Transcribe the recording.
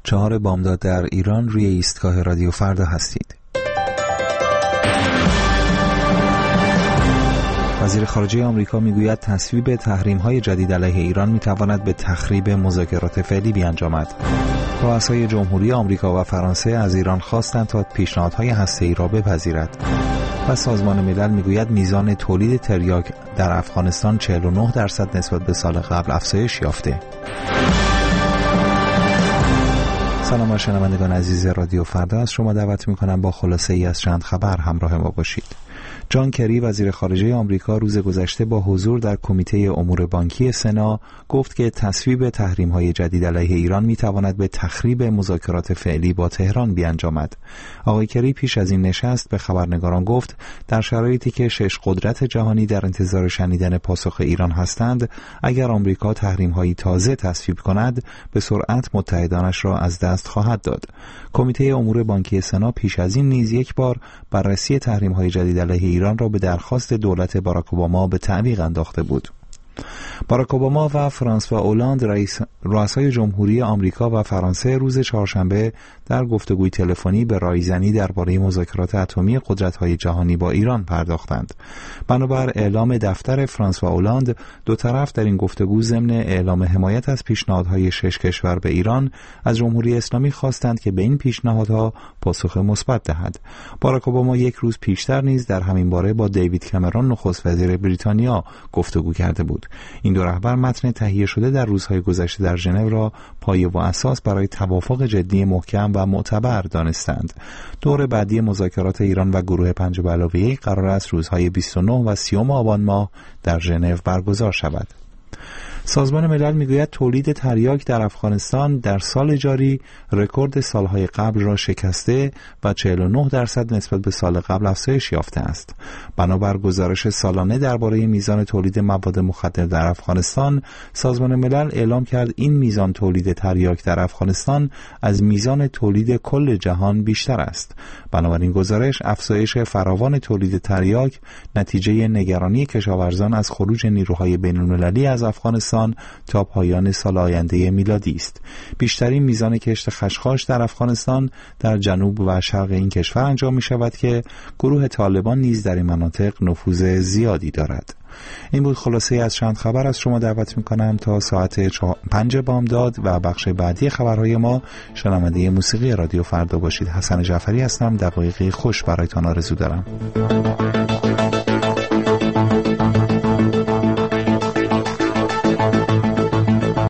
4 بامداد در ایران روی ایستگاه رادیو فردا هستید. وزیر خارجه آمریکا میگوید تصویب تحریم‌های جدید علیه ایران میتواند به تخریب مذاکرات فعلی بیانجامد. رؤسای جمهوری آمریکا و فرانسه از ایران خواستند تا پیشنهادهای هسته‌ای را بپذیرد. و سازمان ملل میگوید میزان تولید تریاک در افغانستان 49% نسبت به سال قبل افزایش یافته. سلام بر شنوندگان عزیز رادیو فردا، از شما دعوت میکنم با خلاصه ای از چند خبر همراه ما باشید. جان کری وزیر خارجه آمریکا روز گذشته با حضور در کمیته امور بانکی سنا گفت که تصویب تحریم‌های جدید علیه ایران می‌تواند به تخریب مذاکرات فعلی با تهران بیانجامد. آقای کری پیش از این نشست به خبرنگاران گفت در شرایطی که 6 قدرت جهانی در انتظار شنیدن پاسخ ایران هستند، اگر آمریکا تحریم‌های تازه تصویب کند به سرعت متحدانش را از دست خواهد داد. کمیته امور بانکی سنا پیش از این نیز یک بار بررسی تحریم‌های جدید علیه ایران را به درخواست دولت باراک اوباما به تعویق انداخته بود. باراک اوباما و فرانسوا اولاند رؤسای جمهوری آمریکا و فرانسه روز چهارشنبه در گفتگوی تلفنی به رایزنی درباره مذاکرات اتمی قدرت‌های جهانی با ایران پرداختند. بنابر اعلام دفتر فرانسوا اولاند، دو طرف در این گفتگو ضمن اعلام حمایت از پیشنهادهای 6 کشور به ایران از جمهوری اسلامی خواستند که به این پیشنهادها پاسخ مثبت دهد. باراک اوباما یک روز پیشتر نیز در همین باره با دیوید کامرون نخست وزیر بریتانیا گفتگو کرده بود. این دو رهبر متن تهیه شده در روزهای گذشته در ژنو را پایه و اساس برای توافق جدی محکم و معتبر دانستند. دور بعدی مذاکرات ایران و گروه 5+1 قرار است روزهای 29 و 30 آبان ماه در ژنو برگزار شود. سازمان ملل میگوید تولید تریاک در افغانستان در سال جاری رکورد سالهای قبل را شکسته و 49% نسبت به سال قبل افزایش یافته است. بنابر گزارش سالانه درباره میزان تولید مواد مخدر در افغانستان، سازمان ملل اعلام کرد این میزان تولید تریاک در افغانستان از میزان تولید کل جهان بیشتر است. بنابراین گزارش افزایش فراوان تولید تریاک نتیجه نگرانی کشاورزان از خروج نیروهای بین‌المللی از افغانستان تا پایان سال آینده میلادی است. بیشترین میزان کشت خشخاش در افغانستان در جنوب و شرق این کشور انجام می شود که گروه طالبان نیز در این مناطق نفوذ زیادی دارد. این بود خلاصه از چند خبر. از شما دعوت می کنم تا ساعت 5 بامداد و بخش بعدی خبرهای ما شنونده موسیقی رادیو فردا باشید. حسن جعفری هستم. دقایقی خوش برایتان آرزو دارم.